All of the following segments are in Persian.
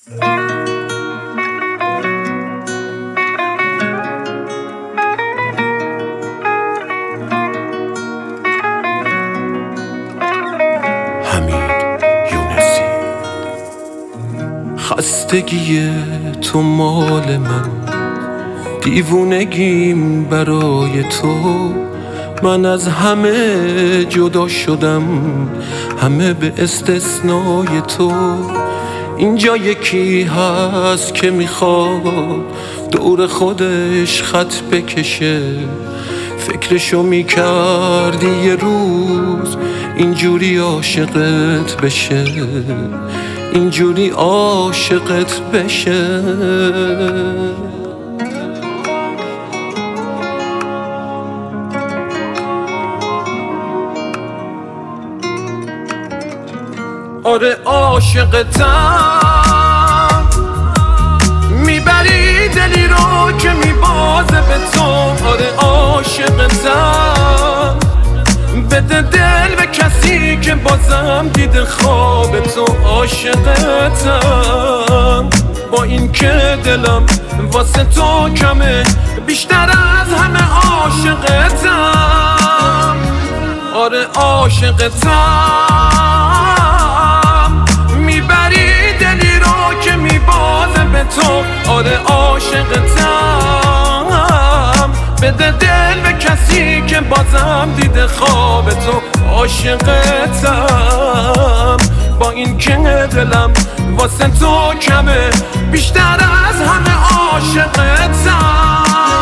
خستگی تو مال من، دیوونگیم برای تو. من از همه جدا شدم، همه به استثنای تو. اینجا یکی هست که میخواد دور خودش خط بکشه. فکرشو میکردی یه روز اینجوری عاشقت بشه، اینجوری عاشقت بشه. آره عاشقتم، میبری دلی رو که میبازه به تو. آره عاشقتم، بده دل به کسی که بازم دیده خواب تو. عاشقتم، با این که دلم واسه تو کمه، بیشتر از همه عاشقتم. آره عاشقتم، میبری دلی رو که میبازه به تو. آره عاشقتم، بده دل به کسی که بازم دیده خواب تو. عاشقتم، با این که دلم واسه تو کمه، بیشتر از همه عاشقتم.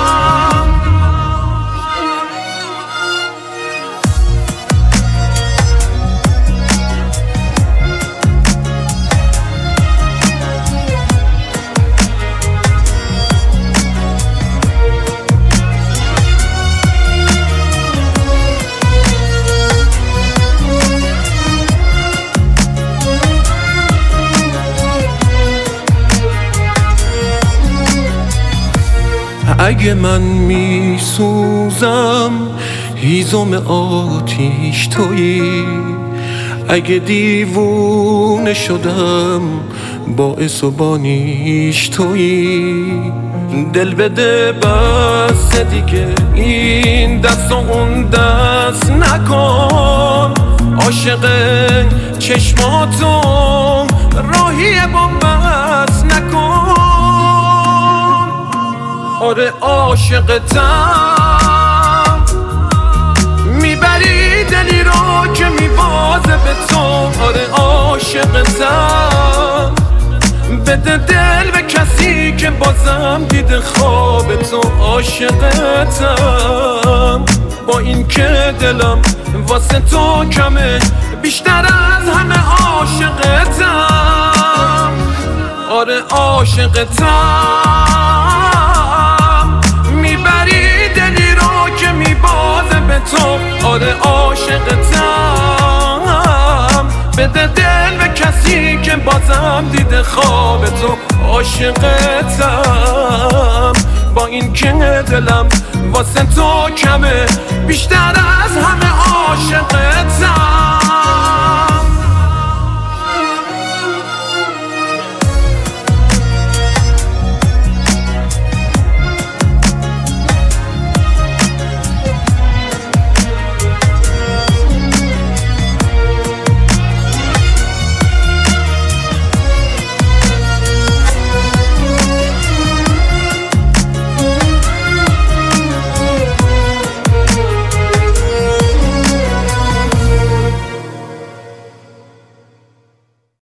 اگه من میسوزم هیزم آتیش تویی، اگه دیوونه شدم باعث و بانیش تویی. دل بده بس دیگه این دست و اون دست نکن، عاشق چشماتو راهی بن‌بست نکن. آره عاشقتم، میبری دلی رو که میبازه به تو. آره عاشقتم، بده دل به کسی که بازم دیده خواب تو. عاشقتم، با این که دلم واسه تو کمه، بیشتر از همه عاشقتم. آره عاشقتم، میبری دلی رو که میبازه به تو. آره عاشقتم، بده دل به کسی که بازم دیده خواب تو. عاشقتم، با این که دلم واسه تو کمه، بیشتر از همه عاشقتم.